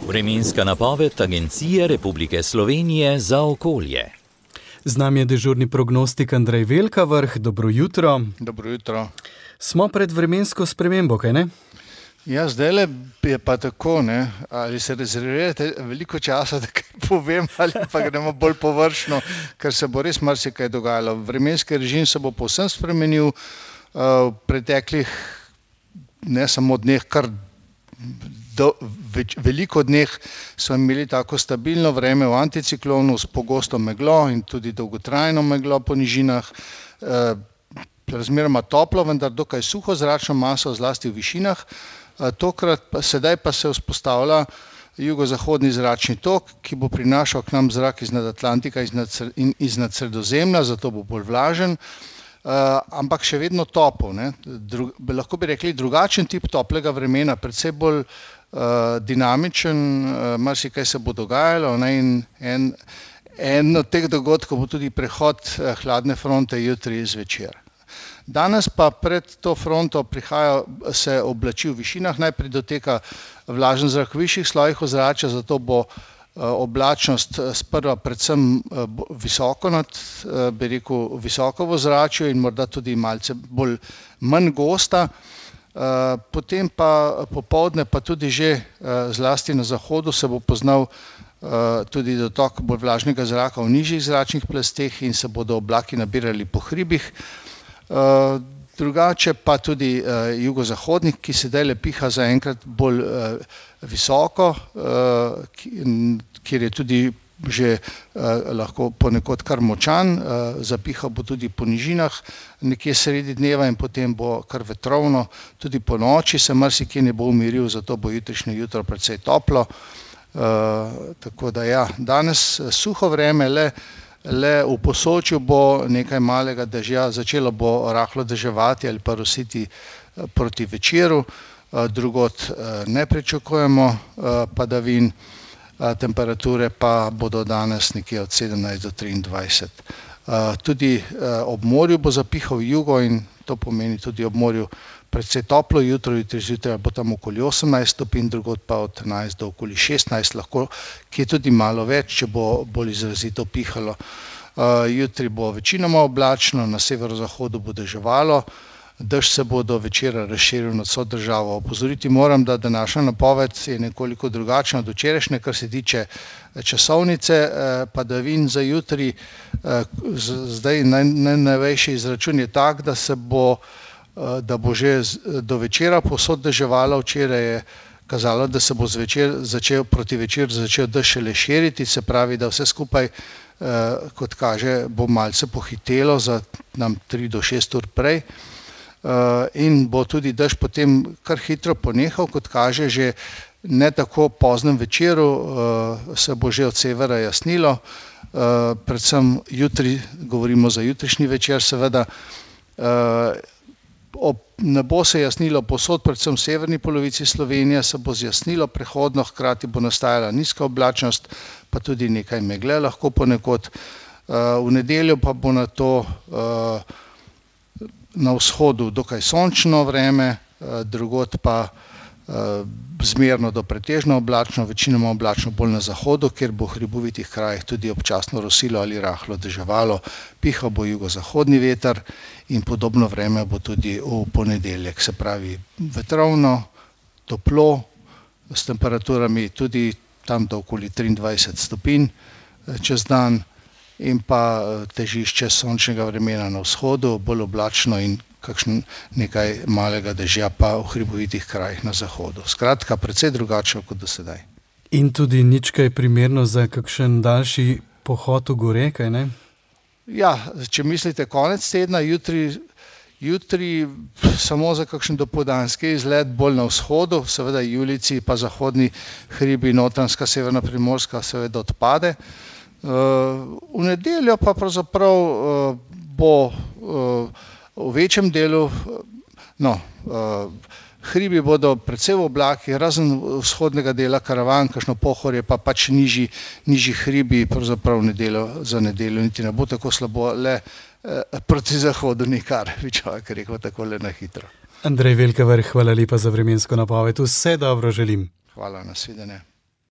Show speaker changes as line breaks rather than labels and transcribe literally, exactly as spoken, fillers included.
Vremenska napoved Agencije Republike Slovenije za okolje.
Z nami je dežurni prognostik Andrej Velkavrh. Dobro jutro.
Dobro jutro.
Smo pred vremensko spremembo, kaj ne?
Ja, zdajle je pa tako, ne, ali se rezervirate veliko časa, da kaj povem, ali pa gremo bolj površno, ker se bo res marsikaj dogajalo. Vremenski režim se bo povsem spremenil, v preteklih ne samo dneh, kar do, več, veliko dneh smo imeli tako stabilno vreme v anticiklonu s pogosto meglo in tudi dolgotrajno meglo po nižinah, razmeroma toplo, vendar dokaj suho zračno maso, zlasti v višinah. Tokrat pa, sedaj pa se vzpostavlja jugozahodni zračni tok, ki bo prinašal k nam zrak iznad Atlantika in iznad Sredozemlja, zato bo bolj vlažen, ampak še vedno topel, ne. Dru, lahko bi rekli drugačen tip toplega vremena, predvsej bolj uh, dinamičen, uh, marsikaj se bo dogajalo, ne, in en, en od teh dogodkov bo tudi prehod uh, hladne fronte jutri zvečer. Danes pa pred to fronto prihaja se oblači v višinah, najprej doteka vlažen zrak v višjih slojih ozračja, zato bo oblačnost sprva predvsem visoko nad, bi rekel, visoko v ozračju in morda tudi malce bolj manj gosta. Potem pa popoldne pa tudi že zlasti na zahodu se bo poznal tudi dotok bolj vlažnega zraka v nižjih zračnih plasteh in se bodo oblaki nabirali po hribih. Uh, drugače pa tudi uh, jugozahodnik, ki sedaj le piha zaenkrat bolj uh, visoko, uh, kjer je tudi že uh, lahko ponekod kar močan, uh, zapiha bo tudi po nižinah nekje sredi dneva in potem bo kar vetrovno, tudi po noči se marsikje ne bo umiril, zato bo jutrišnje jutro precej toplo. Uh, tako da ja, danes suho vreme, le Le v Posočju bo nekaj malega dežja, začelo bo rahlo deževati ali pa rositi proti večeru, drugod ne pričakujemo padavin, temperature pa bodo danes nekje od sedemnajst do triindvajset. Tudi ob morju bo zapihal jugo in to pomeni tudi ob morju precej toplo jutro, jutri zjutraj bo tam okoli osemnajst stopinj, drugod pa od enajst do okoli šestnajst, lahko, ki je tudi malo več, če bo bolj izrazito pihalo. Uh, jutri bo večinoma oblačno, na severozahodu bo deževalo, dež se bo do večera razširil nad vso državo. Opozoriti moram, da današnja napoved je nekoliko drugačna od včerajšnje, kar se tiče časovnice padavin za jutri. Zdaj najnovejši izračun je tak, da se bo da bo že do večera povsod deževalo. Včeraj je kazalo, da se bo zvečer začel, proti večer začel dež šele širiti, se pravi, da vse skupaj, kot kaže, bo malce pohitelo za nam tri do šest ur prej in bo tudi dež potem kar hitro ponehal, kot kaže, že ne tako poznem večeru se bo že od severa jasnilo, predvsem jutri, govorimo za jutrišnji večer, seveda, Ob, ne bo se jasnilo povsod, predvsem v severni polovici Slovenije se bo zjasnilo prehodno, hkrati bo nastajala nizka oblačnost, pa tudi nekaj megle lahko ponekod. V nedeljo pa bo na to na vzhodu dokaj sončno vreme, drugod pa zmerno do pretežno oblačno, večinoma oblačno bolj na zahodu, kjer bo v hribovitih krajih tudi občasno rosilo ali rahlo deževalo, pihal bo jugozahodni veter in podobno vreme bo tudi v ponedeljek, se pravi vetrovno, toplo, s temperaturami tudi tam do okoli triindvajset stopinj čez dan in pa težišče sončnega vremena na vzhodu, bolj oblačno in kakšen nekaj malega dežja pa v hribovitih krajih na zahodu. Skratka, precej drugače kot do sedaj.
In tudi nič kaj primerno za kakšen daljši pohod v gore, kaj ne?
Ja, če mislite konec tedna, jutri, jutri samo za kakšen dopoldanski izlet bolj na vzhodu, seveda Julijci pa zahodni hribi, Notranjska, severna Primorska seveda odpade. V nedeljo pa pravzaprav bo v večjem delu, no, hribi bodo predvsej v oblakih, razen vzhodnega dela Karavan, kakšno Pohorje pa pač nižji, nižji hribi, pravzaprav nedeljo za nedeljo niti ne bo tako slabo, le eh, proti zahodu nikar, bi človek rekel tako le na hitro.
Andrej Velkavrh, hvala lepa za vremensko napoved. Vse dobro želim.
Hvala, nasvidenje.